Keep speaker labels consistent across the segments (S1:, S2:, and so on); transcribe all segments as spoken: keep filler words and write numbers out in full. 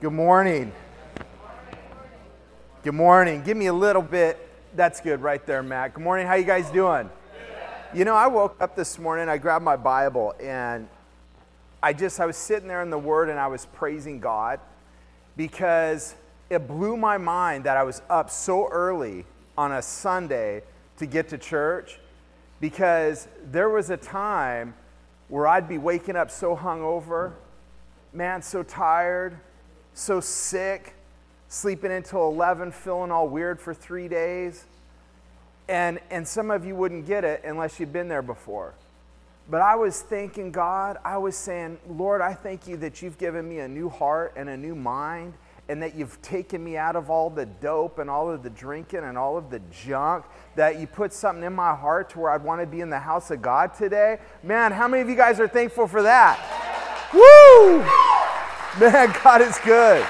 S1: Good morning. Good morning. Give me a little bit. That's good right there, Matt. Good morning. How you guys doing? You know, I woke up this morning, I grabbed my Bible, and I just, I was sitting there in the Word, and I was praising God because it blew my mind that I was up so early on a Sunday to get to church, because there was a time where I'd be waking up so hungover, man, so tired, so sick, sleeping until eleven, feeling all weird for three days. And and some of you wouldn't get it unless you've been there before. But I was thanking God, I was saying, Lord, I thank you that you've given me a new heart and a new mind, and that you've taken me out of all the dope and all of the drinking and all of the junk, that you put something in my heart to where I'd want to be in the house of God today. Man, how many of you guys are thankful for that? Woo! Man, God is good.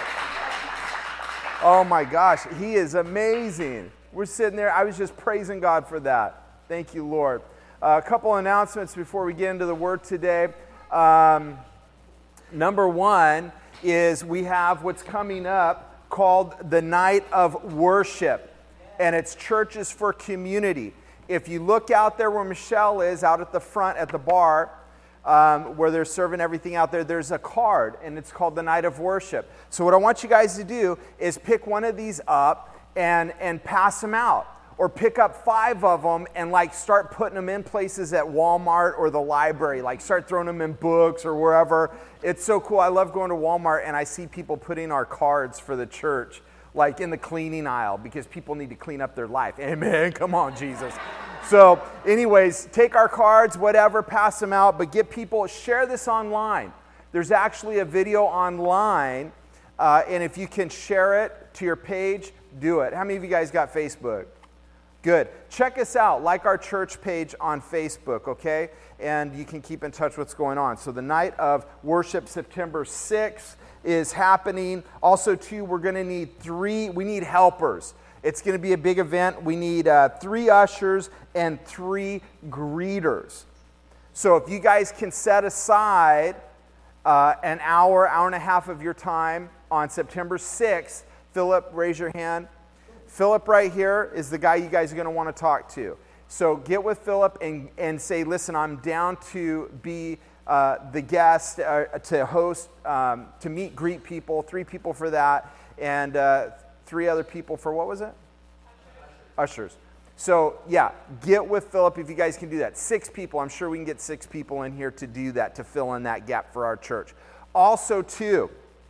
S1: Oh my gosh, He is amazing. We're sitting there, I was just praising God for that. Thank you, Lord. Uh, a couple announcements before we get into the Word today. Um, number one is we have what's coming up called the Night of Worship, and it's Churches for Community. If you look out there where Michelle is, out at the front at the bar, Um, where they're serving everything out there, there's a card, and it's called the Night of Worship. So what I want you guys to do is pick one of these up and, and pass them out. Or pick up five of them and like start putting them in places at Walmart or the library. Like start throwing them in books or wherever. It's so cool. I love going to Walmart and I see people putting our cards for the church like in the cleaning aisle, because people need to clean up their life. Amen. Come on, Jesus. So anyways, take our cards, whatever, pass them out, but get people, share this online. There's actually a video online, uh, and if you can share it to your page, do it. How many of you guys got Facebook? Good. Check us out, like our church page on Facebook, okay? And you can keep in touch with what's going on. So the Night of Worship, September sixth, is happening. Also, too, we're going to need three, we need helpers. It's going to be a big event. We need uh, three ushers and three greeters. So if you guys can set aside uh, an hour, hour and a half of your time on September sixth, Philip, raise your hand. Philip right here is the guy you guys are going to want to talk to. So get with Philip and, and say, listen, I'm down to be uh, the guest, uh, to host, um, to meet, greet people, three people for that, and uh, three other people for, what was it? Ushers. Ushers. So, yeah, get with Philip if you guys can do that. Six people. I'm sure we can get six people in here to do that, to fill in that gap for our church. Also, too,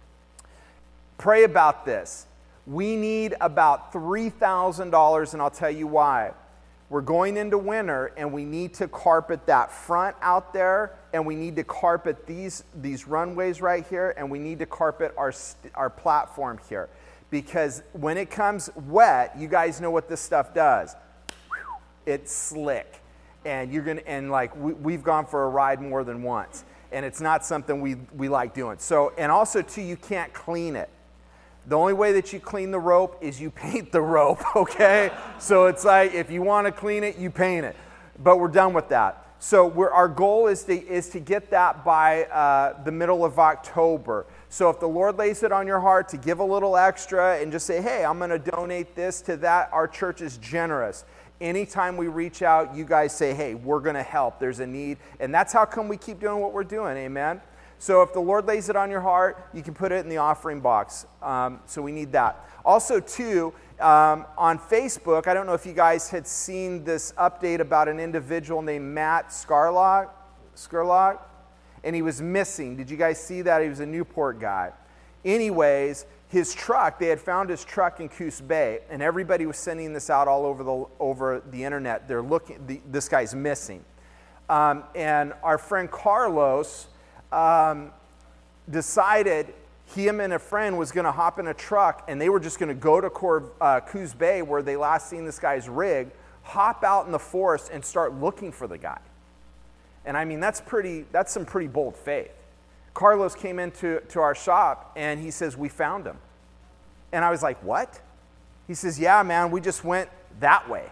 S1: pray about this. We need about three thousand dollars, and I'll tell you why. We're going into winter, and we need to carpet that front out there, and we need to carpet these, these runways right here, and we need to carpet our, our platform here. Because when it comes wet, you guys know what this stuff does. It's slick. And you're gonna and like we, we've gone for a ride more than once. And it's not something we, we like doing. So, and also too, you can't clean it. The only way that you clean the rope is you paint the rope, okay? So it's like if you want to clean it, you paint it. But we're done with that. So we're, our goal is to is to get that by uh, the middle of October. So if the Lord lays it on your heart to give a little extra and just say, hey, I'm going to donate this to that, our church is generous. Anytime we reach out, you guys say, hey, we're going to help. There's a need. And that's how come we keep doing what we're doing. Amen? So if the Lord lays it on your heart, you can put it in the offering box. Um, so we need that. Also, too, um, on Facebook, I don't know if you guys had seen this update about an individual named Matt Scarlock. Scarlock. And he was missing. Did you guys see that? He was a Newport guy. Anyways, his truck, they had found his truck in Coos Bay, and everybody was sending this out all over the over the internet. They're looking, the, this guy's missing. Um, and our friend Carlos um, decided him and a friend was going to hop in a truck, and they were just going to go to Cor- uh, Coos Bay, where they last seen this guy's rig, hop out in the forest and start looking for the guy. And I mean, that's pretty, that's some pretty bold faith. Carlos came into to our shop and he says, we found him. And I was like, what? He says, yeah, man, we just went that way.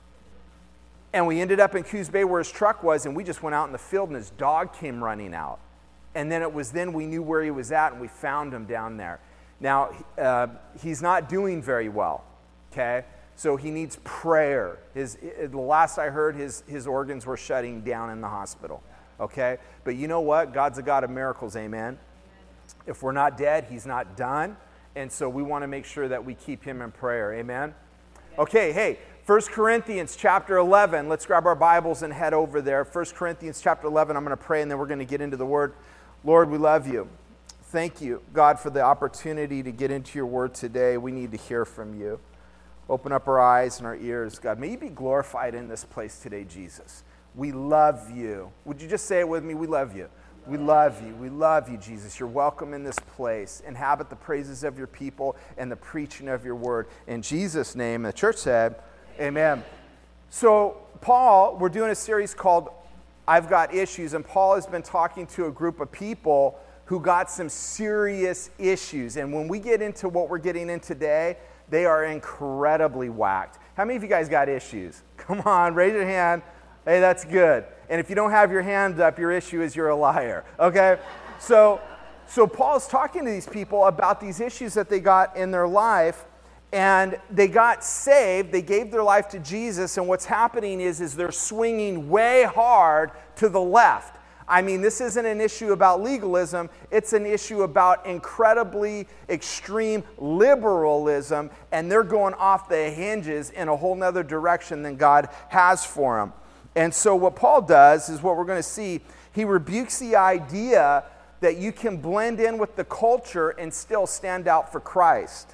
S1: And we ended up in Coos Bay where his truck was, and we just went out in the field and his dog came running out. And then it was then we knew where he was at and we found him down there. Now, uh, he's not doing very well, okay? So he needs prayer. His, the last I heard, his, his organs were shutting down in the hospital, okay? But you know what? God's a God of miracles, amen? If we're not dead, he's not done. And so we want to make sure that we keep him in prayer, amen? Okay, hey, First Corinthians chapter eleven. Let's grab our Bibles and head over there. First Corinthians chapter eleven, I'm going to pray and then we're going to get into the Word. Lord, we love you. Thank you, God, for the opportunity to get into your Word today. We need to hear from you. Open up our eyes and our ears, God. May you be glorified in this place today, Jesus. We love you. Would you just say it with me? We love you. We love you. We love you, Jesus. You're welcome in this place. Inhabit the praises of your people and the preaching of your word. In Jesus' name, the church said, amen. So, Paul, we're doing a series called I've Got Issues, and Paul has been talking to a group of people who got some serious issues. And when we get into what we're getting in today, they are incredibly whacked. How many of you guys got issues? Come on, raise your hand. Hey, that's good. And if you don't have your hand up, your issue is you're a liar, okay? So, so Paul's talking to these people about these issues that they got in their life, and they got saved, they gave their life to Jesus, and what's happening is, is they're swinging way hard to the left. I mean, this isn't an issue about legalism, it's an issue about incredibly extreme liberalism, and they're going off the hinges in a whole nother direction than God has for them. And so what Paul does is what we're going to see. He rebukes the idea that you can blend in with the culture and still stand out for Christ.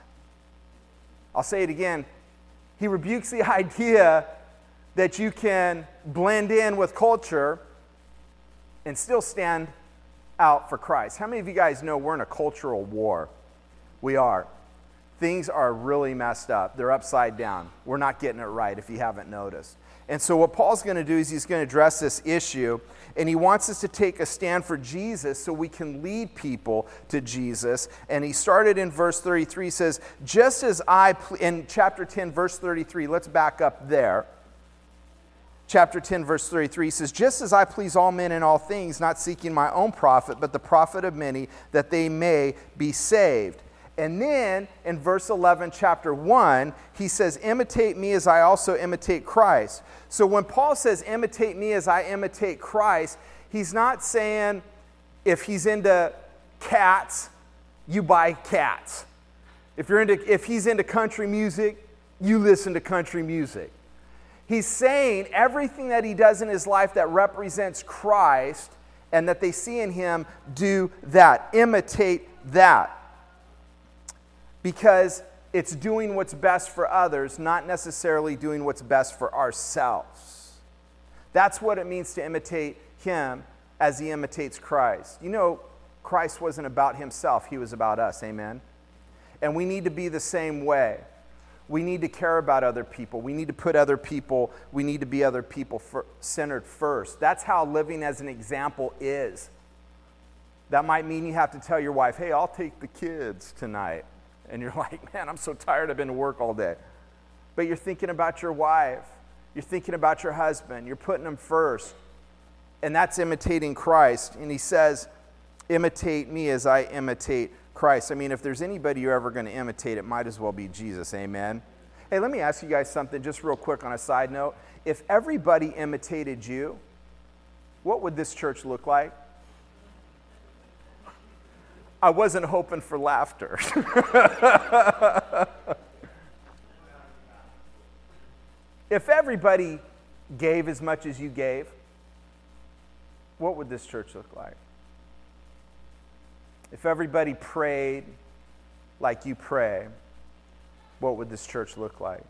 S1: I'll say it again. He rebukes the idea that you can blend in with culture and still stand out for Christ. How many of you guys know we're in a cultural war? We are. Things are really messed up. They're upside down. We're not getting it right if you haven't noticed. And so what Paul's going to do is he's going to address this issue, and he wants us to take a stand for Jesus so we can lead people to Jesus. And he started in verse thirty-three, says, just as I, ple-, in chapter ten, verse thirty-three, let's back up there. Chapter ten, verse thirty-three says, just as I please all men in all things, not seeking my own profit, but the profit of many, that they may be saved. And then in verse eleven, chapter one, he says, imitate me as I also imitate Christ. So when Paul says, imitate me as I imitate Christ, he's not saying if he's into cats, you buy cats. If you're into, if he's into country music, you listen to country music. He's saying everything that he does in his life that represents Christ and that they see in him, do that. Imitate that. Because it's doing what's best for others, not necessarily doing what's best for ourselves. That's what it means to imitate him as he imitates Christ. You know, Christ wasn't about himself, he was about us, amen? And we need to be the same way. We need to care about other people. We need to put other people, we need to be other people for, centered first. That's how living as an example is. That might mean you have to tell your wife, hey, I'll take the kids tonight. And you're like, man, I'm so tired, I've been to work all day. But you're thinking about your wife. You're thinking about your husband. You're putting them first. And that's imitating Christ. And he says, imitate me as I imitate Christ. I mean, if there's anybody you're ever going to imitate, it might as well be Jesus. Amen? Hey, let me ask you guys something just real quick on a side note. If everybody imitated you, what would this church look like? I wasn't hoping for laughter. If everybody gave as much as you gave, what would this church look like? If everybody prayed like you pray, what would this church look like?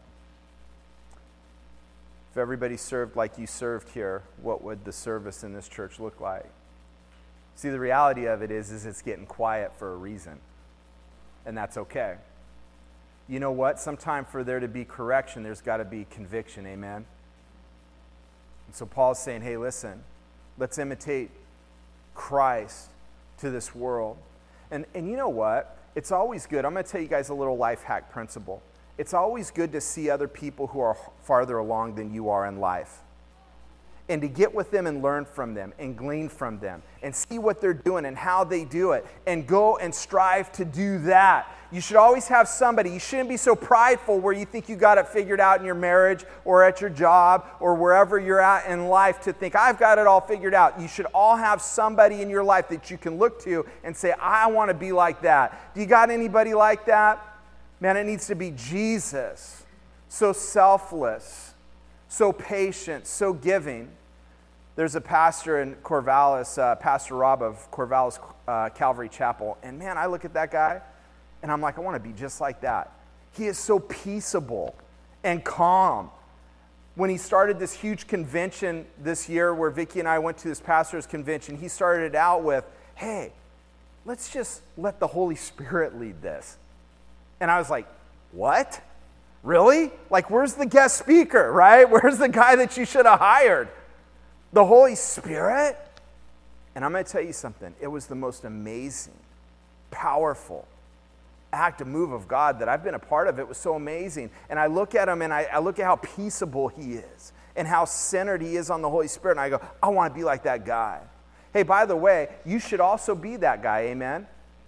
S1: If everybody served like you served here, what would the service in this church look like? See, the reality of it is, is it's getting quiet for a reason, and that's okay. You know what? Sometime for there to be correction, there's got to be conviction, amen? And so Paul's saying, hey, listen, let's imitate Christ to this world. And, and you know what? It's always good. I'm going to tell you guys a little life hack principle. It's always good to see other people who are farther along than you are in life. and to get with them and learn from them and glean from them and see what they're doing and how they do it and go and strive to do that. You should always have somebody. You shouldn't be so prideful where you think you got it figured out in your marriage or at your job or wherever you're at in life to think, I've got it all figured out. You should all have somebody in your life that you can look to and say, I want to be like that. Do you got anybody like that? Man, it needs to be Jesus. So selfless, so patient, so giving. There's a pastor in Corvallis, uh, Pastor Rob of Corvallis uh, Calvary Chapel, and man, I look at that guy, and I'm like, I want to be just like that. He is so peaceable and calm. When he started this huge convention this year where Vicki and I went to this pastor's convention, he started it out with, hey, let's just let the Holy Spirit lead this. And I was like, what? Really? Like, where's the guest speaker, right? Where's the guy that you should have hired? The Holy Spirit? And I'm going to tell you something. It was the most amazing, powerful act, a move of God that I've been a part of. It was so amazing. And I look at him and I, I look at how peaceable he is and how centered he is on the Holy Spirit. And I go, I want to be like that guy. Hey, by the way, you should also be that guy, amen?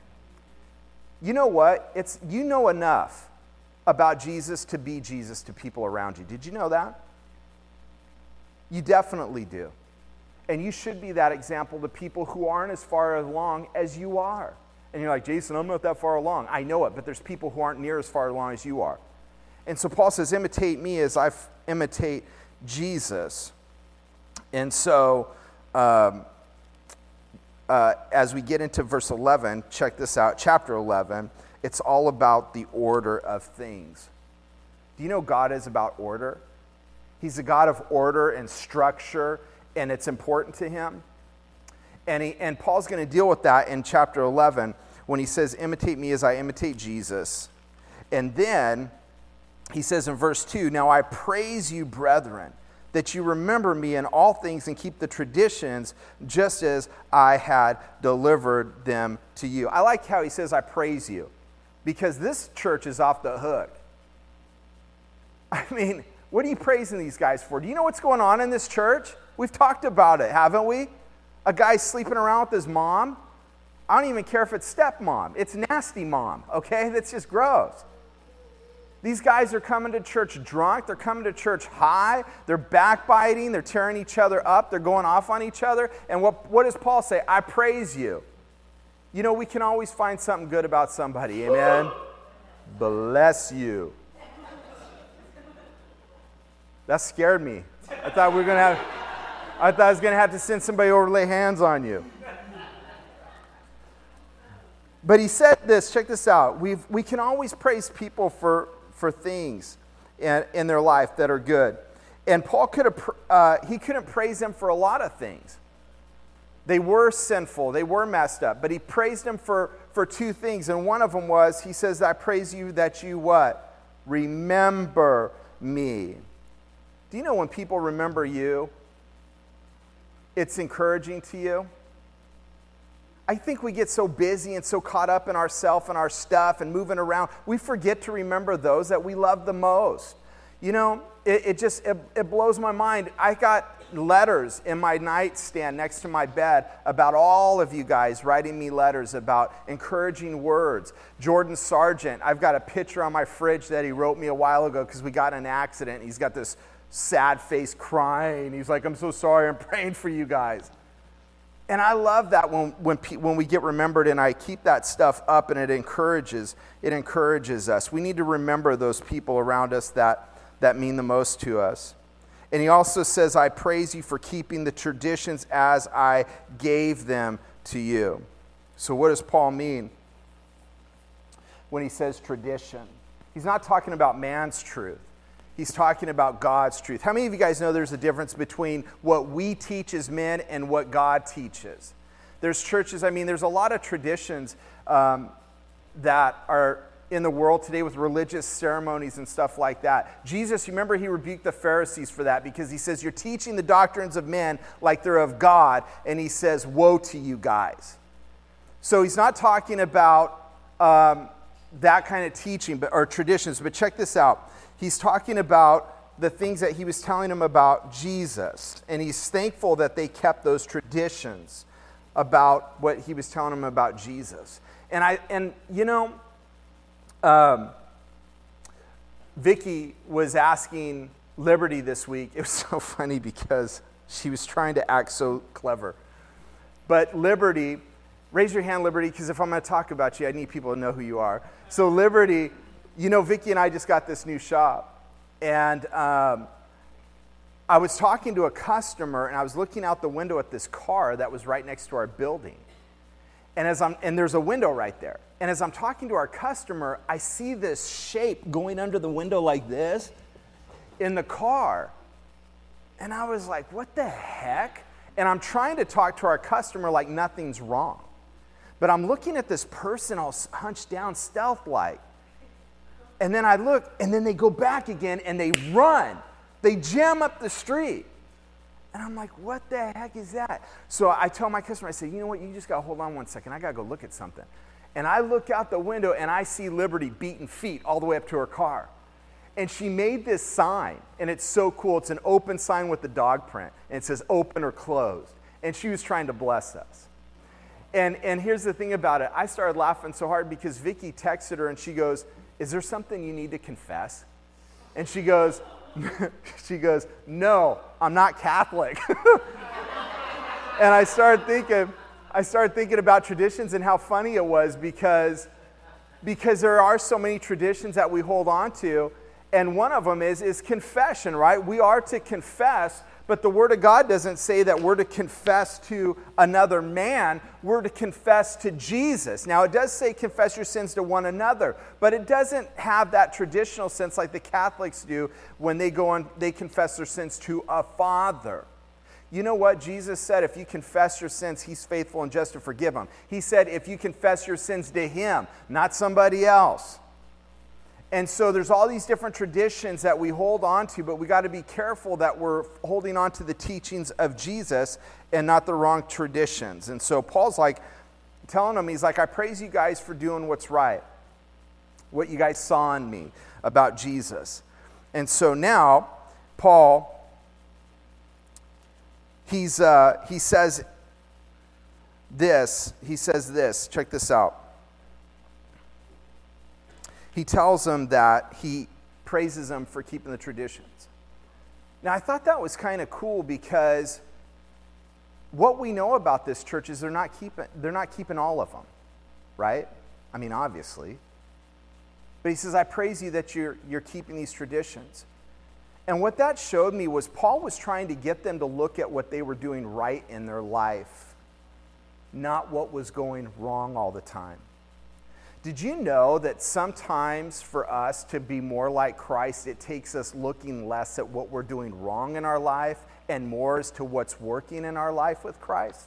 S1: You know what? It's you know enough about Jesus to be Jesus to people around you. Did you know that? You definitely do. And you should be that example to people who aren't as far along as you are. And you're like, Jason, I'm not that far along. I know it, but there's people who aren't near as far along as you are. And so Paul says, imitate me as I f- imitate Jesus. And so um, uh, as we get into verse eleven, check this out, chapter eleven, it's all about the order of things. Do you know God is about order? He's a God of order and structure, and it's important to him. And, he, and Paul's going to deal with that in chapter eleven when he says, imitate me as I imitate Jesus. And then he says in verse two, now I praise you, brethren, that you remember me in all things and keep the traditions just as I had delivered them to you. I like how he says, I praise you, because this church is off the hook. I mean, what are you praising these guys for? Do you know what's going on in this church? We've talked about it, haven't we? A guy sleeping around with his mom. I don't even care if it's stepmom. It's nasty mom, okay? That's just gross. These guys are coming to church drunk. They're coming to church high. They're backbiting. They're tearing each other up. They're going off on each other. And what, what does Paul say? I praise you. You know, we can always find something good about somebody. Amen? Bless you. That scared me. I thought we were going to have... I thought I was going to have to send somebody over to lay hands on you. But he said this, check this out. We've, we can always praise people for, for things in, in their life that are good. And Paul could have, uh, he couldn't praise them for a lot of things. They were sinful. They were messed up. But he praised them for, for two things. And one of them was, he says, I praise you that you what? Remember me. Do you know when people remember you, it's encouraging to you? I think we get so busy and so caught up in ourselves and our stuff and moving around, we forget to remember those that we love the most. You know, it, it just, it, it blows my mind. I got letters in my nightstand next to my bed about all of you guys writing me letters about encouraging words. Jordan Sargent, I've got a picture on my fridge that he wrote me a while ago because we got in an accident. He's got this sad face crying. He's like, I'm so sorry, I'm praying for you guys. And I love that when when when we get remembered, and I keep that stuff up, and it encourages it encourages us. We need to remember those people around us that that mean the most to us. And he also says, I praise you for keeping the traditions as I gave them to you. So what does Paul mean when he says tradition? He's not talking about man's truth. He's talking about God's truth. How many of you guys know there's a difference between what we teach as men and what God teaches? There's churches, I mean, there's a lot of traditions um, that are in the world today with religious ceremonies and stuff like that. Jesus, you remember he rebuked the Pharisees for that because he says, you're teaching the doctrines of men like they're of God, and he says, woe to you guys. So he's not talking about um, that kind of teaching but or traditions, but check this out. He's talking about the things that he was telling them about Jesus. And he's thankful that they kept those traditions about what he was telling them about Jesus. And I, and you know, um, Vicky was asking Liberty this week. It was so funny because she was trying to act so clever. But Liberty, raise your hand, Liberty, because if I'm going to talk about you, I need people to know who you are. So Liberty, you know, Vicky and I just got this new shop. And um, I was talking to a customer, and I was looking out the window at this car that was right next to our building. And as I'm, and there's a window right there. And as I'm talking to our customer, I see this shape going under the window like this in the car. And I was like, what the heck? And I'm trying to talk to our customer like nothing's wrong. But I'm looking at this person all hunched down stealth-like. And then I look, and then they go back again, and they run. They jam up the street. And I'm like, what the heck is that? So I tell my customer, I say, you know what, you just got to hold on one second. I got to go look at something. And I look out the window, and I see Liberty beating feet all the way up to her car. And she made this sign, and it's so cool. It's an open sign with the dog print, and it says open or closed. And she was trying to bless us. And, and here's the thing about it. I started laughing so hard because Vicky texted her, and she goes, is there something you need to confess? And she goes, she goes, no, I'm not Catholic. And I started thinking, I started thinking about traditions and how funny it was because, because there are so many traditions that we hold on to, and one of them is, is confession, right? We are to confess, but the Word of God doesn't say that we're to confess to another man. We're to confess to Jesus. Now, it does say confess your sins to one another, but it doesn't have that traditional sense like the Catholics do when they go and they confess their sins to a father. You know what? Jesus said if you confess your sins, he's faithful and just to forgive them. He said if you confess your sins to him, not somebody else. And so there's all these different traditions that we hold on to, but we got to be careful that we're holding on to the teachings of Jesus and not the wrong traditions. And so Paul's like telling them, he's like, I praise you guys for doing what's right, what you guys saw in me about Jesus. And so now Paul, he's uh, he says this, he says this, check this out. He tells them that he praises them for keeping the traditions. Now, I thought that was kind of cool because what we know about this church is they're not keeping they're not keeping all of them, right? I mean, obviously. But he says, I praise you that you're you're keeping these traditions. And what that showed me was Paul was trying to get them to look at what they were doing right in their life, not what was going wrong all the time. Did you know that sometimes for us to be more like Christ, it takes us looking less at what we're doing wrong in our life and more as to what's working in our life with Christ?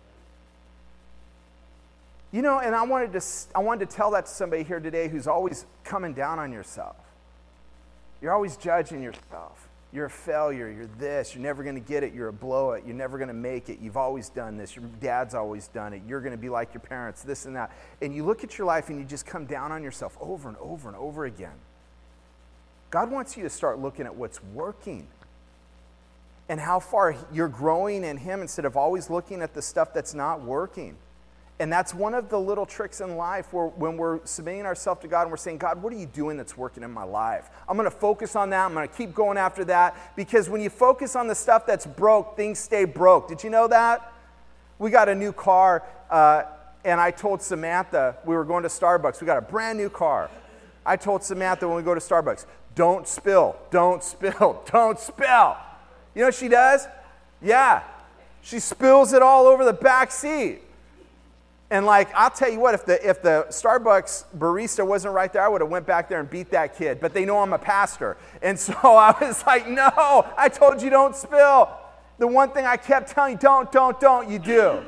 S1: You know, and I wanted to I wanted to tell that to somebody here today who's always coming down on yourself. You're always judging yourself. You're a failure. You're this. You're never going to get it. You're a blow it. You're never going to make it. You've always done this. Your dad's always done it. You're going to be like your parents, this and that. And you look at your life and you just come down on yourself over and over and over again. God wants you to start looking at what's working and how far you're growing in Him instead of always looking at the stuff that's not working. And that's one of the little tricks in life where when we're submitting ourselves to God and we're saying, God, what are you doing that's working in my life? I'm going to focus on that. I'm going to keep going after that. Because when you focus on the stuff that's broke, things stay broke. Did you know that? We got a new car, uh, and I told Samantha, we were going to Starbucks. We got a brand new car. I told Samantha when we go to Starbucks, don't spill, don't spill, don't spill. You know what she does? Yeah. She spills it all over the back seat. And like, I'll tell you what, if the if the Starbucks barista wasn't right there, I would have went back there and beat that kid. But they know I'm a pastor. And so I was like, no, I told you don't spill. The one thing I kept telling you, don't, don't, don't, you do.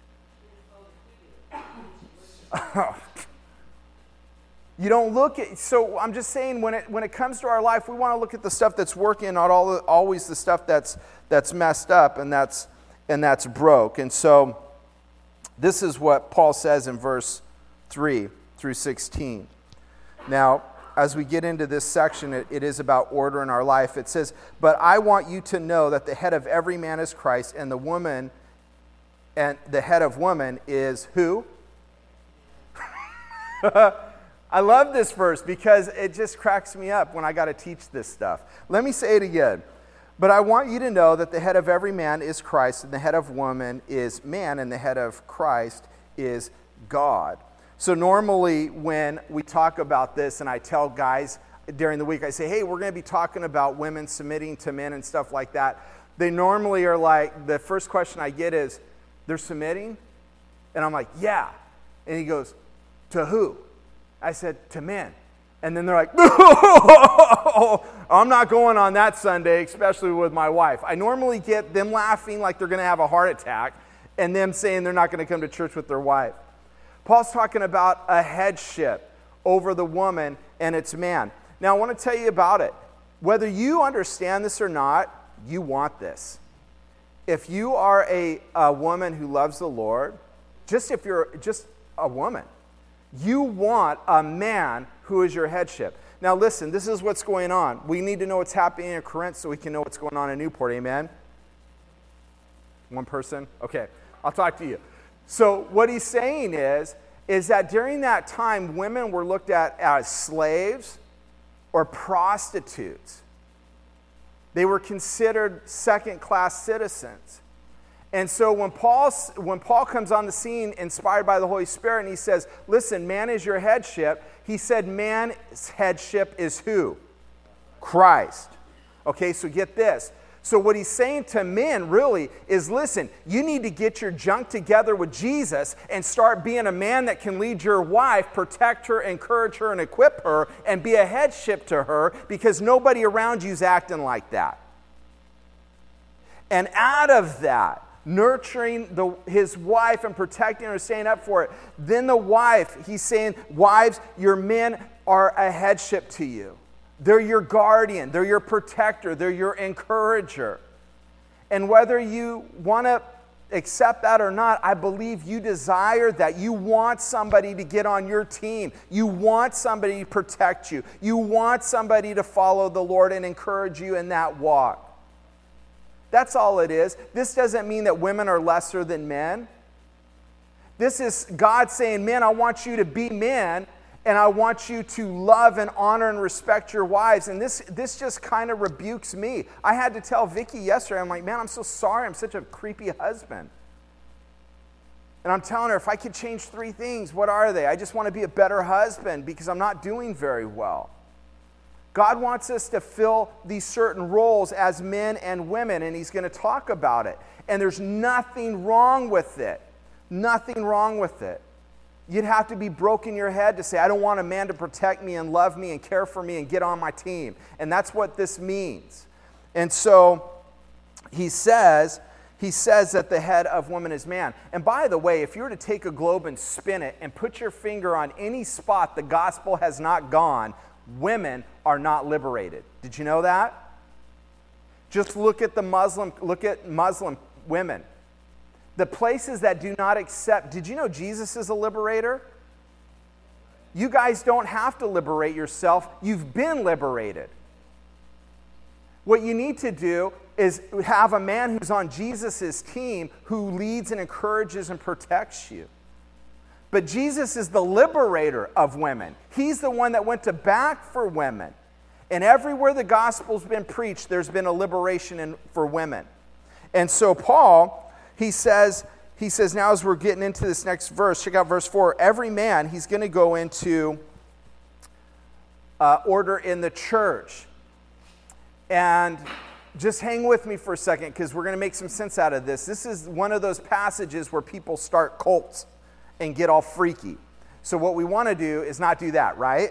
S1: You don't look at, so I'm just saying when it when it comes to our life, we want to look at the stuff that's working, not all always the stuff that's that's messed up and that's and that's broke. And so this is what Paul says in verse three through sixteen. Now, as we get into this section, it, it is about order in our life. It says, but I want you to know that the head of every man is Christ, and the woman, and the head of woman is who? I love this verse because it just cracks me up when I got to teach this stuff. Let me say it again. But I want you to know that the head of every man is Christ, and the head of woman is man, and the head of Christ is God. So normally when we talk about this, and I tell guys during the week, I say, hey, we're going to be talking about women submitting to men and stuff like that. They normally are like, the first question I get is, they're submitting? And I'm like, yeah. And he goes, to who? I said, to men. And then they're like, I'm not going on that Sunday, especially with my wife. I normally get them laughing like they're going to have a heart attack and them saying they're not going to come to church with their wife. Paul's talking about a headship over the woman and its man. Now, I want to tell you about it. Whether you understand this or not, you want this. If you are a, a woman who loves the Lord, just if you're just a woman, you want a man who is your headship. Now listen, this is what's going on. We need to know what's happening in Corinth so we can know what's going on in Newport, amen? One person? Okay, I'll talk to you. So what he's saying is, is that during that time, women were looked at as slaves or prostitutes. They were considered second-class citizens. And so when Paul, when Paul comes on the scene, inspired by the Holy Spirit, and he says, listen, man is your headship, he said man's headship is who? Christ. Okay, so get this. So what he's saying to men really is, listen, you need to get your junk together with Jesus and start being a man that can lead your wife, protect her, encourage her, and equip her, and be a headship to her, because nobody around you is acting like that. And out of that, nurturing the, his wife and protecting her, staying up for it. Then the wife, he's saying, wives, your men are a headship to you. They're your guardian. They're your protector. They're your encourager. And whether you want to accept that or not, I believe you desire that. You want somebody to get on your team. You want somebody to protect you. You want somebody to follow the Lord and encourage you in that walk. That's all it is. This doesn't mean that women are lesser than men. This is God saying, men, I want you to be men, and I want you to love and honor and respect your wives. And this, this just kind of rebukes me. I had to tell Vicky yesterday, I'm like, man, I'm so sorry. I'm such a creepy husband. And I'm telling her, if I could change three things, what are they? I just want to be a better husband because I'm not doing very well. God wants us to fill these certain roles as men and women, and he's going to talk about it. And there's nothing wrong with it. Nothing wrong with it. You'd have to be broke in your head to say, I don't want a man to protect me and love me and care for me and get on my team. And that's what this means. And so he says, he says that the head of woman is man. And by the way, if you were to take a globe and spin it and put your finger on any spot the gospel has not gone, women are not liberated. Did you know that? Just look at the Muslim, look at Muslim women. The places that do not accept, did you know Jesus is a liberator? You guys don't have to liberate yourself. You've been liberated. What you need to do is have a man who's on Jesus' team who leads and encourages and protects you. But Jesus is the liberator of women. He's the one that went to bat for women. And everywhere the gospel's been preached, there's been a liberation in, for women. And so Paul, he says, he says, now as we're getting into this next verse, check out verse four. Every man, he's going to go into uh, order in the church. And just hang with me for a second because we're going to make some sense out of this. This is one of those passages where people start cults and get all freaky. So what we want to do is not do that, right?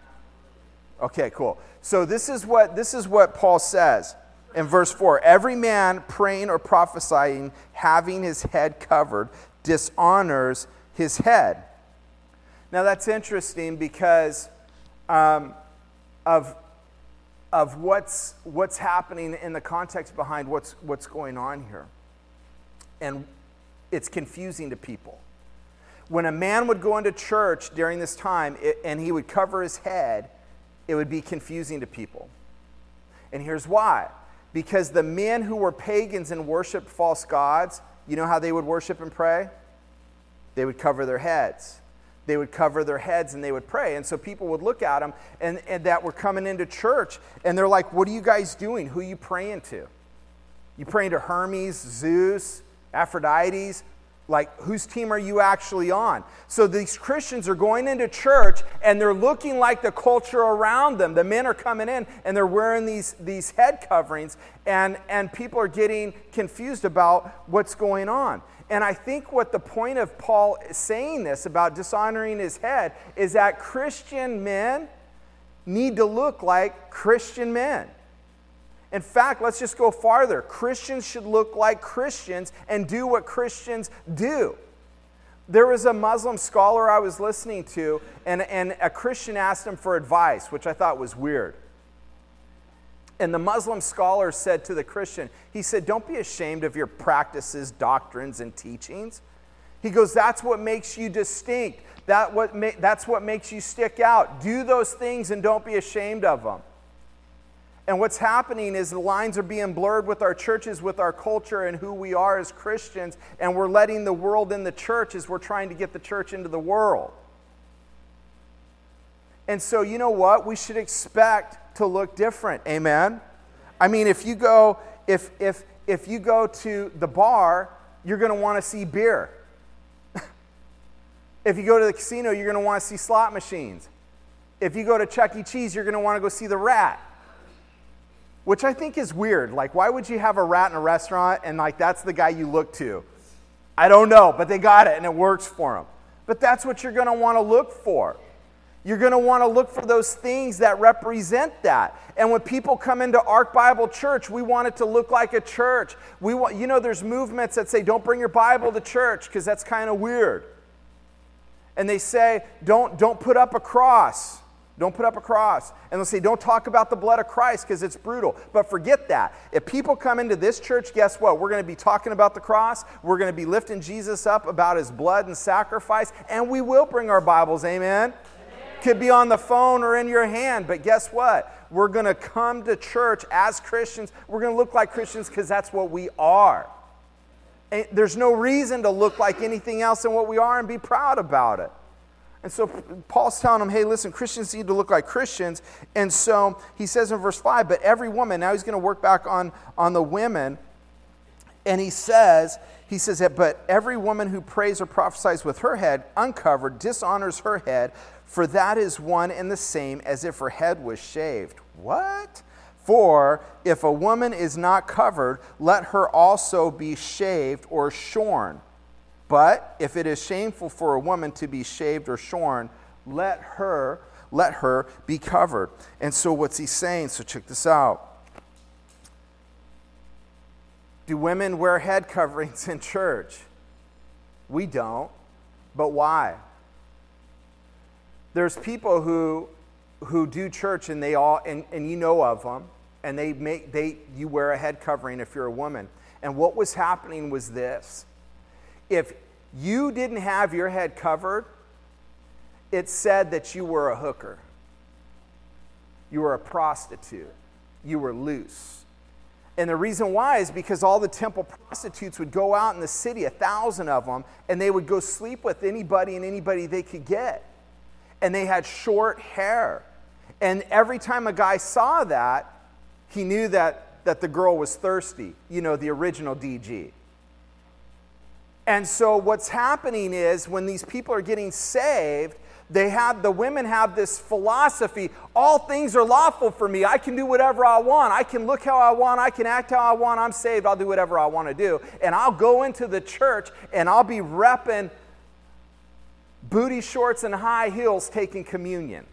S1: Okay, cool. So this is what this is what Paul says in verse four. Every man praying or prophesying, having his head covered, dishonors his head. Now that's interesting because um, of, of what's what's happening in the context behind what's what's going on here. And it's confusing to people. When a man would go into church during this time it, and he would cover his head, it would be confusing to people. And here's why. Because the men who were pagans and worshiped false gods, you know how they would worship and pray? They would cover their heads. They would cover their heads and they would pray. And so people would look at them and, and that were coming into church, and they're like, what are you guys doing? Who are you praying to? You praying to Hermes, Zeus, Aphrodite? Like, whose team are you actually on? So these Christians are going into church and they're looking like the culture around them. The men are coming in and they're wearing these, these head coverings, and, and people are getting confused about what's going on. And I think what the point of Paul saying this about dishonoring his head is that Christian men need to look like Christian men. In fact, let's just go farther. Christians should look like Christians and do what Christians do. There was a Muslim scholar I was listening to, and, and a Christian asked him for advice, which I thought was weird. And the Muslim scholar said to the Christian, he said, don't be ashamed of your practices, doctrines, and teachings. He goes, that's what makes you distinct. That what ma- that's what makes you stick out. Do those things and don't be ashamed of them. And what's happening is the lines are being blurred with our churches, with our culture, and who we are as Christians, and we're letting the world in the church as we're trying to get the church into the world. And so, you know what? We should expect to look different. Amen? I mean, if you go, if if if you go to the bar, you're going to want to see beer. If you go to the casino, you're going to want to see slot machines. If you go to Chuck E. Cheese, you're going to want to go see the rat. Which I think is weird. Like, why would you have a rat in a restaurant and, like, that's the guy you look to? I don't know, but they got it and it works for them. But that's what you're going to want to look for. You're going to want to look for those things that represent that. And when people come into Ark Bible Church, we want it to look like a church. We want, you know, there's movements that say, don't bring your Bible to church because that's kind of weird. And they say, don't, don't put up a cross. Don't put up a cross. And they'll say, don't talk about the blood of Christ because it's brutal. But forget that. If people come into this church, guess what? We're going to be talking about the cross. We're going to be lifting Jesus up about his blood and sacrifice. And we will bring our Bibles. Amen? Amen. Could be on the phone or in your hand. But guess what? We're going to come to church as Christians. We're going to look like Christians because that's what we are. And there's no reason to look like anything else than what we are and be proud about it. And so Paul's telling them, hey, listen, Christians need to look like Christians. And so he says in verse five, but every woman, now he's going to work back on, on the women. And he says, he says that, but every woman who prays or prophesies with her head uncovered dishonors her head, for that is one and the same as if her head was shaved. What? For if a woman is not covered, let her also be shaved or shorn. But if it is shameful for a woman to be shaved or shorn, let her, let her be covered. And so what's he saying? So check this out. Do women wear head coverings in church? We don't. But why? There's people who who do church and they all and, and you know of them, and they make they you wear a head covering if you're a woman. And what was happening was this. If you didn't have your head covered, it said that you were a hooker. You were a prostitute. You were loose. And the reason why is because all the temple prostitutes would go out in the city, a thousand of them, and they would go sleep with anybody and anybody they could get. And they had short hair. And every time a guy saw that, he knew that, that the girl was thirsty, you know, the original D G. And so what's happening is when these people are getting saved, they have the women have this philosophy, all things are lawful for me. I can do whatever I want. I can look how I want. I can act how I want. I'm saved. I'll do whatever I want to do. And I'll go into the church and I'll be repping booty shorts and high heels taking communion.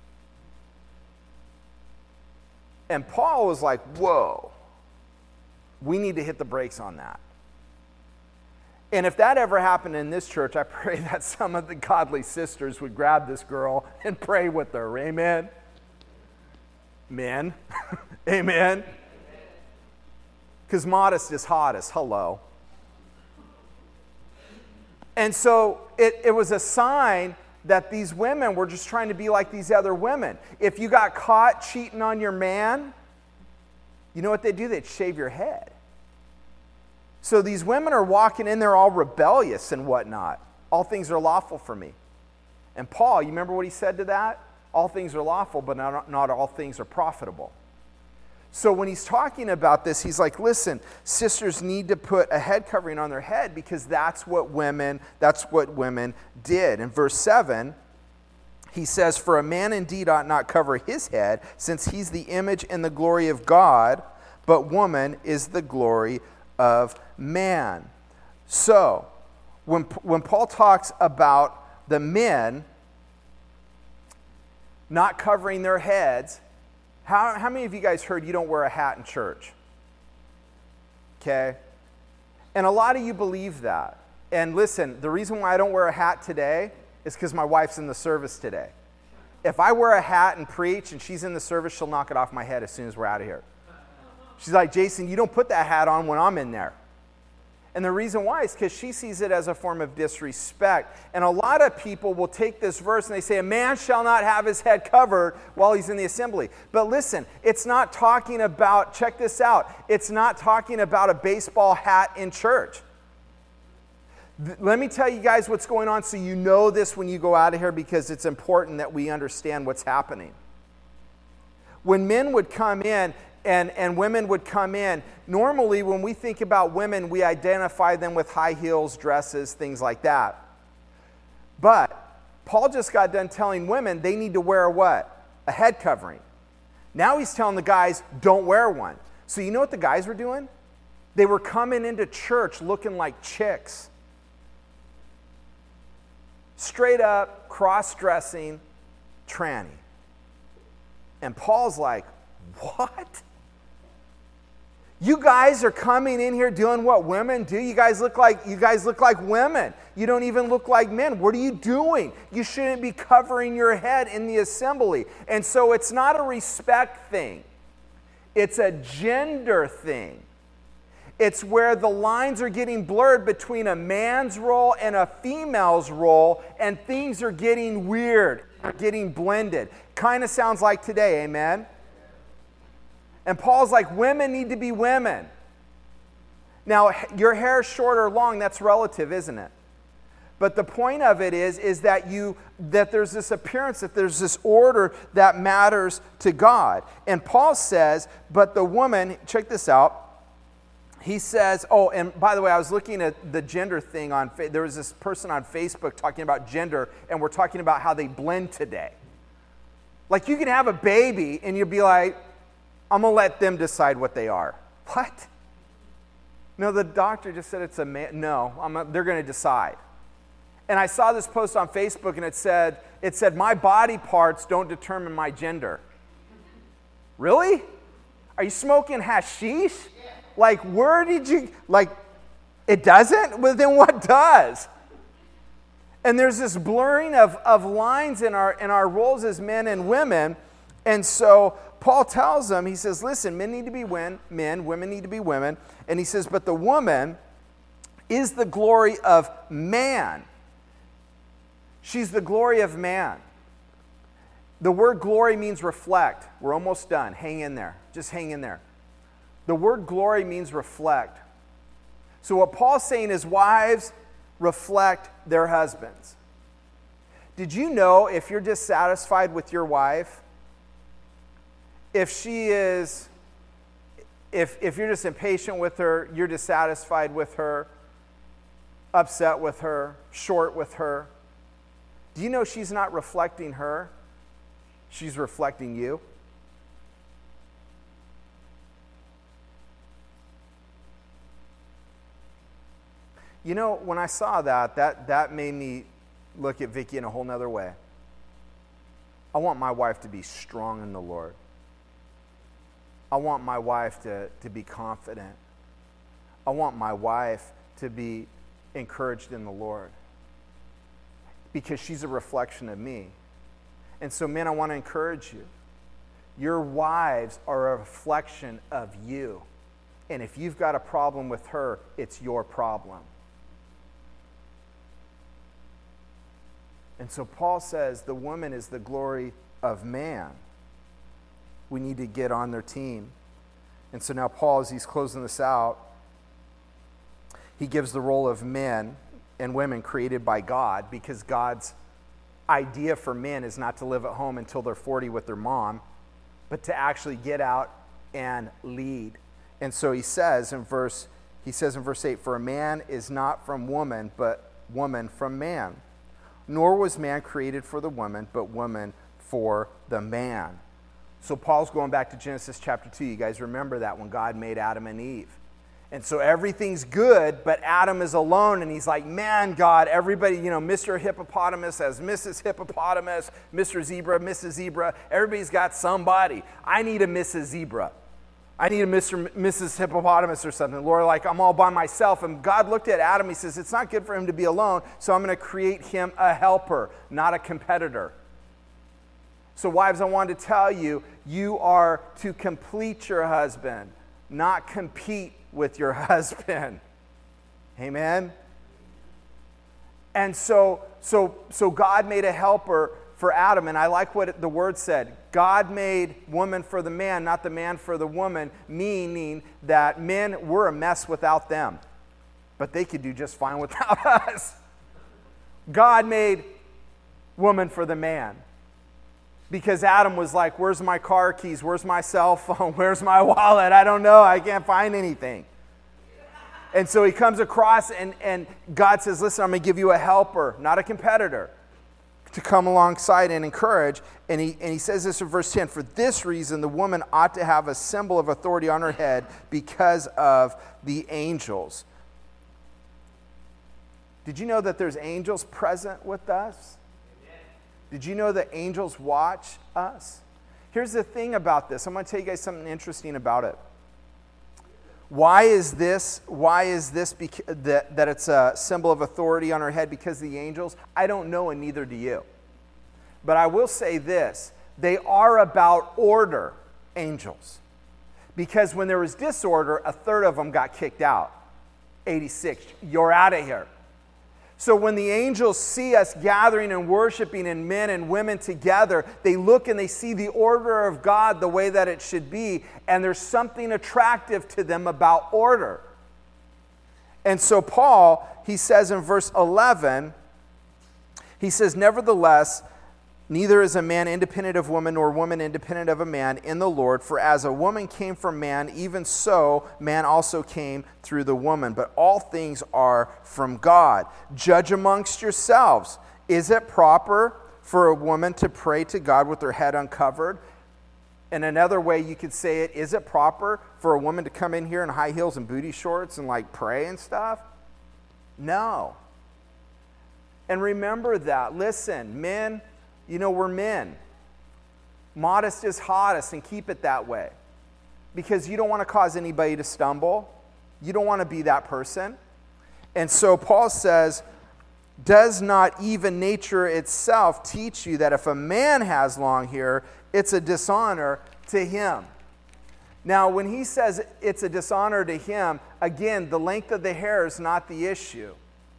S1: And Paul was like, whoa, we need to hit the brakes on that. And if that ever happened in this church, I pray that some of the godly sisters would grab this girl and pray with her. Amen? Men. Amen? Because modest is hottest. Hello. And so it, it was a sign that these women were just trying to be like these other women. If you got caught cheating on your man, you know what they'd do? They'd shave your head. So these women are walking in there all rebellious and whatnot. All things are lawful for me. And Paul, you remember what he said to that? All things are lawful, but not, not all things are profitable. So when he's talking about this, he's like, listen, sisters need to put a head covering on their head because that's what women, that's what women did. In verse seven, he says, for a man indeed ought not cover his head, since he's the image and the glory of God, but woman is the glory of man. So, when, when Paul talks about the men not covering their heads, How, how many of you guys heard you don't wear a hat in church? Okay? And a lot of you believe that. And listen, the reason why I don't wear a hat today is because my wife's in the service today. If I wear a hat and preach and she's in the service, she'll knock it off my head as soon as we're out of here. She's like, Jason, you don't put that hat on when I'm in there. And the reason why is because she sees it as a form of disrespect. And a lot of people will take this verse and they say, a man shall not have his head covered while he's in the assembly. But listen, it's not talking about, check this out, it's not talking about a baseball hat in church. Th- let me tell you guys what's going on so you know this when you go out of here, because it's important that we understand what's happening. When men would come in, And, and women would come in. Normally, when we think about women, we identify them with high heels, dresses, things like that. But Paul just got done telling women they need to wear what? A head covering. Now he's telling the guys, don't wear one. So you know what the guys were doing? They were coming into church looking like chicks. Straight up, cross-dressing, tranny. And Paul's like, what? You guys are coming in here doing what women do. You guys look like you guys look like women. You don't even look like men. What are you doing? You shouldn't be covering your head in the assembly. And so it's not a respect thing. It's a gender thing. It's where the lines are getting blurred between a man's role and a female's role, and things are getting weird, are getting blended. Kind of sounds like today, amen? And Paul's like, women need to be women. Now, your hair is short or long, that's relative, isn't it? But the point of it is, is that you that there's this appearance, that there's this order that matters to God. And Paul says, but the woman, check this out. He says, oh, and by the way, I was looking at the gender thing on, there was this person on Facebook talking about gender, and we're talking about how they blend today. Like, you can have a baby, and you'll be like, I'm going to let them decide what they are. What? No, the doctor just said it's a man. No, I'm a, they're going to decide. And I saw this post on Facebook, and it said, it said, my body parts don't determine my gender. Really? Are you smoking hashish? Yeah. Like, where did you, like, it doesn't? Well, then what does? And there's this blurring of, of lines in our, in our roles as men and women. And so Paul tells them, he says, listen, men need to be men, men, women need to be women. And he says, but the woman is the glory of man. She's the glory of man. The word glory means reflect. We're almost done. Hang in there. Just hang in there. The word glory means reflect. So what Paul's saying is, wives, reflect their husbands. Did you know if you're dissatisfied with your wife, if she is, if, if you're just impatient with her, you're dissatisfied with her, upset with her, short with her, do you know she's not reflecting her? She's reflecting you. You know, when I saw that, that, that made me look at Vicky in a whole nother way. I want my wife to be strong in the Lord. I want my wife to, to be confident. I want my wife to be encouraged in the Lord, because she's a reflection of me. And so, men, I want to encourage you. Your wives are a reflection of you. And if you've got a problem with her, it's your problem. And so Paul says the woman is the glory of man. We need to get on their team. And so now Paul, as he's closing this out, he gives the role of men and women created by God, because God's idea for men is not to live at home until they're forty with their mom, but to actually get out and lead. And so he says in verse he says in verse eight, for a man is not from woman, but woman from man. Nor was man created for the woman, but woman for the man. So Paul's going back to Genesis chapter two. You guys remember that, when God made Adam and Eve. And so everything's good, but Adam is alone, and he's like, man, God, everybody, you know, Mister Hippopotamus has Missus Hippopotamus, Mister Zebra, Missus Zebra. Everybody's got somebody. I need a Missus Zebra. I need a Mister Missus Hippopotamus or something. Lord, like, I'm all by myself. And God looked at Adam, he says, it's not good for him to be alone, so I'm going to create him a helper, not a competitor. So wives, I want to tell you, you are to complete your husband, not compete with your husband. Amen? And so, so, so God made a helper for Adam, and I like what the word said. God made woman for the man, not the man for the woman, meaning that men were a mess without them, but they could do just fine without us. God made woman for the man, because Adam was like, where's my car keys? Where's my cell phone? Where's my wallet? I don't know. I can't find anything. And so he comes across, and, and God says, listen, I'm going to give you a helper, not a competitor, to come alongside and encourage. And he, and he says this in verse ten, for this reason the woman ought to have a symbol of authority on her head because of the angels. Did you know that there's angels present with us? Did you know that angels watch us? Here's the thing about this. I'm going to tell you guys something interesting about it. Why is this, why is this beca- that, that it's a symbol of authority on our head? Because the angels? I don't know, and neither do you. But I will say this. They are about order, angels. Because when there was disorder, a third of them got kicked out. eighty-six. You're out of here. So when the angels see us gathering and worshiping and men and women together, they look and they see the order of God the way that it should be, and there's something attractive to them about order. And so Paul, he says in verse eleven, he says, nevertheless, neither is a man independent of woman, nor woman independent of a man in the Lord. For as a woman came from man, even so man also came through the woman. But all things are from God. Judge amongst yourselves. Is it proper for a woman to pray to God with her head uncovered? And another way you could say it, is it proper for a woman to come in here in high heels and booty shorts and like pray and stuff? No. And remember that. Listen, men, you know, we're men. Modest is hottest, and keep it that way. Because you don't want to cause anybody to stumble. You don't want to be that person. And so Paul says, does not even nature itself teach you that if a man has long hair, it's a dishonor to him? Now, when he says it's a dishonor to him, again, the length of the hair is not the issue.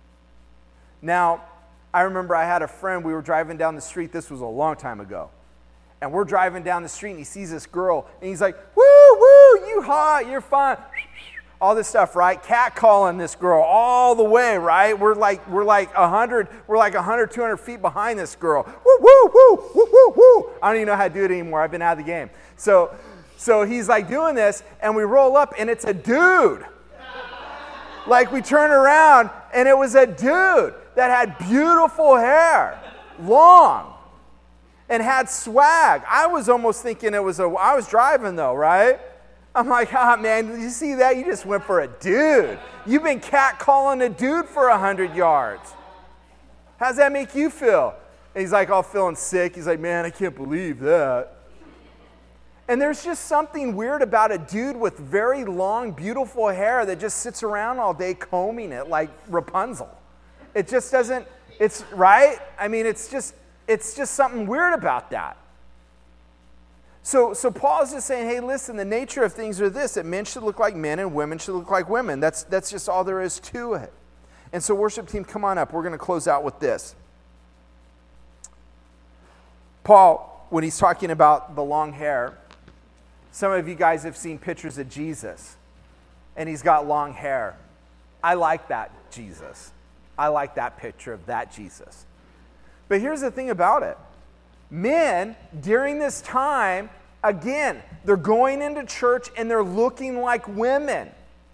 S1: Now, I remember I had a friend, we were driving down the street, this was a long time ago, and we're driving down the street and he sees this girl and he's like, woo, woo, you hot, you're fine, all this stuff, right? Catcalling this girl all the way, right? We're like, we're like a hundred, we're like a hundred, two hundred feet behind this girl. Woo, woo, woo, woo, woo, woo. I don't even know how to do it anymore. I've been out of the game. So, so he's like doing this, and we roll up and it's a dude. Like we turn around and it was a dude that had beautiful hair, long, and had swag. I was almost thinking it was a, I was driving though, right? I'm like, ah, oh, man, did you see that? You just went for a dude. You've been catcalling a dude for a hundred yards. How's that make you feel? And he's like all feeling sick. He's like, man, I can't believe that. And there's just something weird about a dude with very long, beautiful hair that just sits around all day combing it like Rapunzel. It just doesn't, it's, right? I mean, it's just, it's just something weird about that. So, so Paul's just saying, hey, listen, the nature of things are this, that men should look like men and women should look like women. That's, that's just all there is to it. And so worship team, come on up. We're going to close out with this. Paul, when he's talking about the long hair, some of you guys have seen pictures of Jesus, and he's got long hair. I like that Jesus. I like that picture of that Jesus. But here's the thing about it. Men, during this time, again, they're going into church and they're looking like women.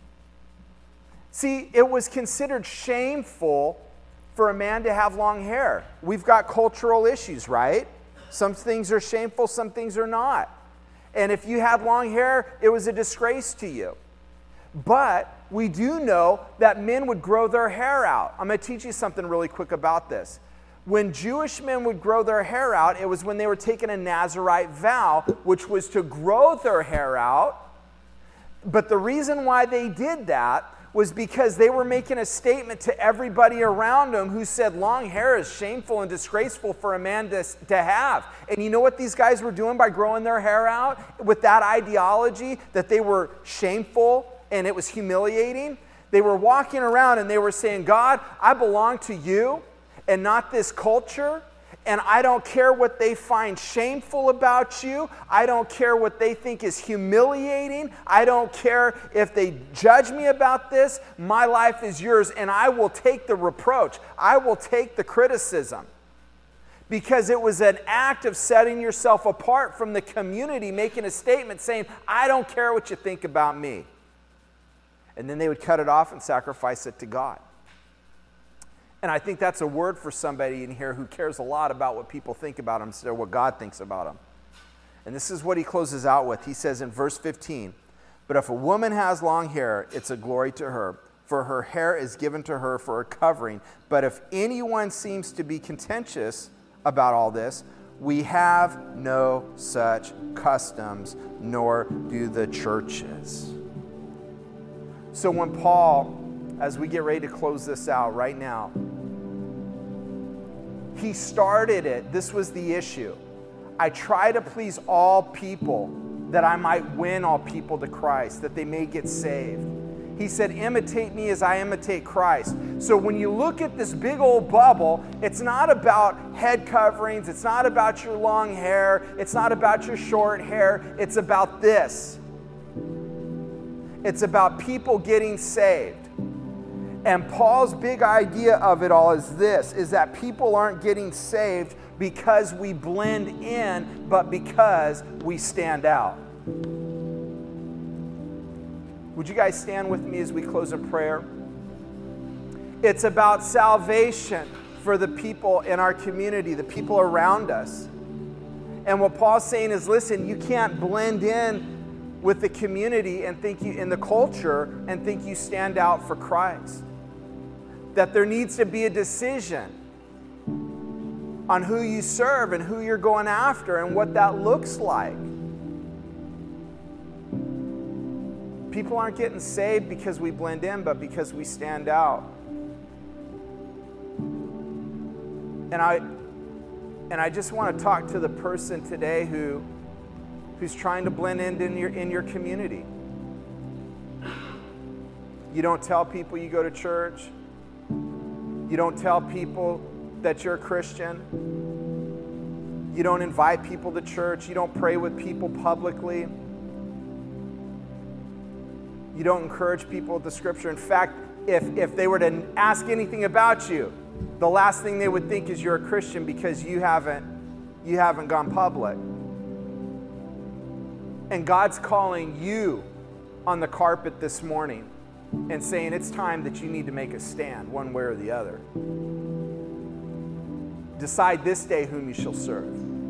S1: See, it was considered shameful for a man to have long hair. We've got cultural issues, right? Some things are shameful, some things are not. And if you had long hair, it was a disgrace to you. But we do know that men would grow their hair out. I'm going to teach you something really quick about this. When Jewish men would grow their hair out, it was when they were taking a Nazirite vow, which was to grow their hair out. But the reason why they did that was because they were making a statement to everybody around them who said long hair is shameful and disgraceful for a man to, to have. And you know what these guys were doing by growing their hair out? With that ideology that they were shameful and it was humiliating, they were walking around and they were saying, God, I belong to you and not this culture. And I don't care what they find shameful about you. I don't care what they think is humiliating. I don't care if they judge me about this. My life is yours, and I will take the reproach. I will take the criticism. Because it was an act of setting yourself apart from the community, making a statement saying, I don't care what you think about me. And then they would cut it off and sacrifice it to God. And I think that's a word for somebody in here who cares a lot about what people think about him instead of what God thinks about him. And this is what he closes out with. He says in verse fifteen, but if a woman has long hair, it's a glory to her, for her hair is given to her for a covering. But if anyone seems to be contentious about all this, we have no such customs, nor do the churches. So when Paul, as we get ready to close this out right now, he started it. This was the issue. I try to please all people that I might win all people to Christ, that they may get saved. He said, imitate me as I imitate Christ. So when you look at this big old bubble, it's not about head coverings. It's not about your long hair. It's not about your short hair. It's about this. It's about people getting saved. And Paul's big idea of it all is this, is that people aren't getting saved because we blend in, but because we stand out. Would you guys stand with me as we close in prayer? It's about salvation for the people in our community, the people around us. And what Paul's saying is, listen, you can't blend in with the community and think you, in the culture, and think you stand out for Christ. That there needs to be a decision on who you serve and who you're going after and what that looks like. People aren't getting saved because we blend in, but because we stand out. And I and I just want to talk to the person today who who's trying to blend in in your in your community. You don't tell people you go to church. You don't tell people that you're a Christian. You don't invite people to church. You don't pray with people publicly. You don't encourage people with the scripture. In fact, if, if they were to ask anything about you, the last thing they would think is you're a Christian because you haven't, you haven't gone public. And God's calling you on the carpet this morning and saying it's time that you need to make a stand one way or the other. Decide this day whom you shall serve.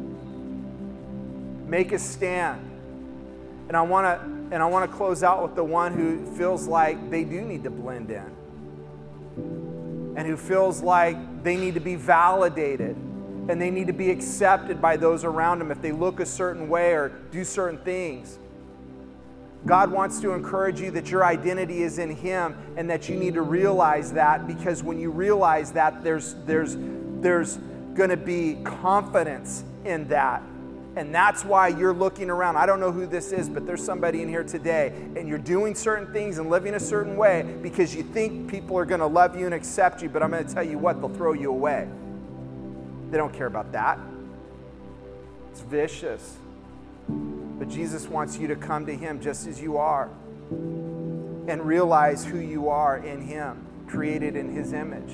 S1: Make a stand. And I want to and I want to close out with the one who feels like they do need to blend in. And who feels like they need to be validated and they need to be accepted by those around them if they look a certain way or do certain things. God wants to encourage you that your identity is in Him and that you need to realize that, because when you realize that, there's there's there's going to be confidence in that. And that's why you're looking around. I don't know who this is, but there's somebody in here today, and you're doing certain things and living a certain way because you think people are going to love you and accept you, but I'm going to tell you what, they'll throw you away. They don't care about that. It's vicious. But Jesus wants you to come to him just as you are and realize who you are in him, created in his image.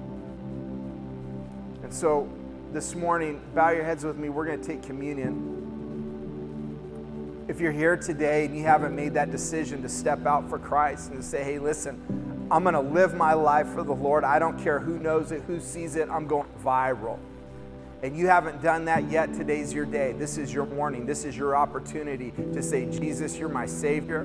S1: And so this morning, bow your heads with me. We're going to take communion. If you're here today and you haven't made that decision to step out for Christ and to say, hey, listen, I'm going to live my life for the Lord. I don't care who knows it, who sees it. I'm going viral. And you haven't done that yet, today's your day. This is your morning. This is your opportunity to say, Jesus, you're my Savior.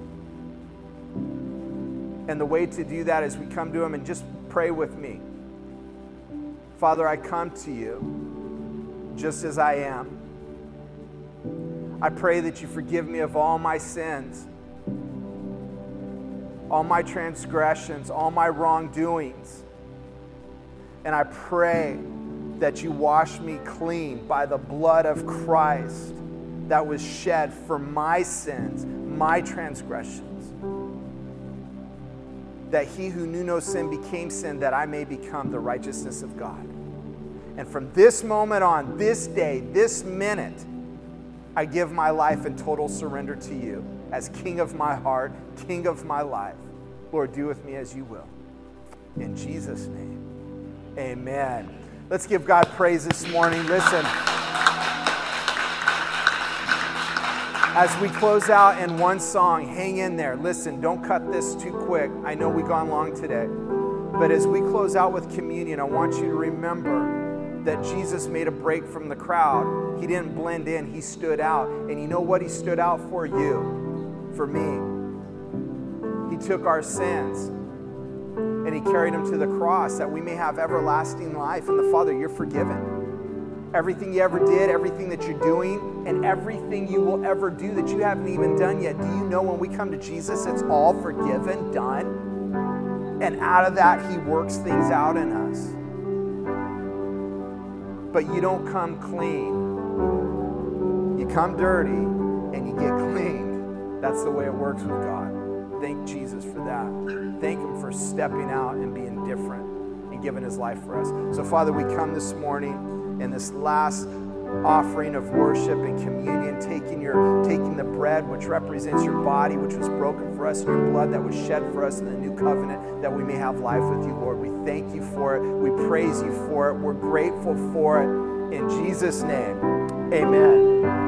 S1: And the way to do that is we come to him and just pray with me. Father, I come to you just as I am. I pray that you forgive me of all my sins, all my transgressions, all my wrongdoings. And I pray that you wash me clean by the blood of Christ that was shed for my sins, my transgressions. That he who knew no sin became sin, that I may become the righteousness of God. And from this moment on, this day, this minute, I give my life in total surrender to you as King of my heart, King of my life. Lord, do with me as you will. In Jesus' name, amen. Let's give God praise this morning. Listen, as we close out in one song, hang in there. Listen, don't cut this too quick. I know we've gone long today. But as we close out with communion, I want you to remember that Jesus made a break from the crowd. He didn't blend in. He stood out. And you know what he stood out for? You, for me. He took our sins and he carried them to the cross that we may have everlasting life. And the Father, you're forgiven. Everything you ever did, everything that you're doing, and everything you will ever do that you haven't even done yet. Do you know when we come to Jesus, it's all forgiven, done? And out of that, he works things out in us. But you don't come clean. You come dirty and you get cleaned. That's the way it works with God. Thank Jesus for that. Thank him for stepping out and being different and giving his life for us. So, Father, we come this morning in this last offering of worship and communion, taking your taking the bread, which represents your body, which was broken for us, and your blood that was shed for us in the new covenant, that we may have life with you, Lord. We thank you for it. We praise you for it. We're grateful for it. In Jesus' name, amen.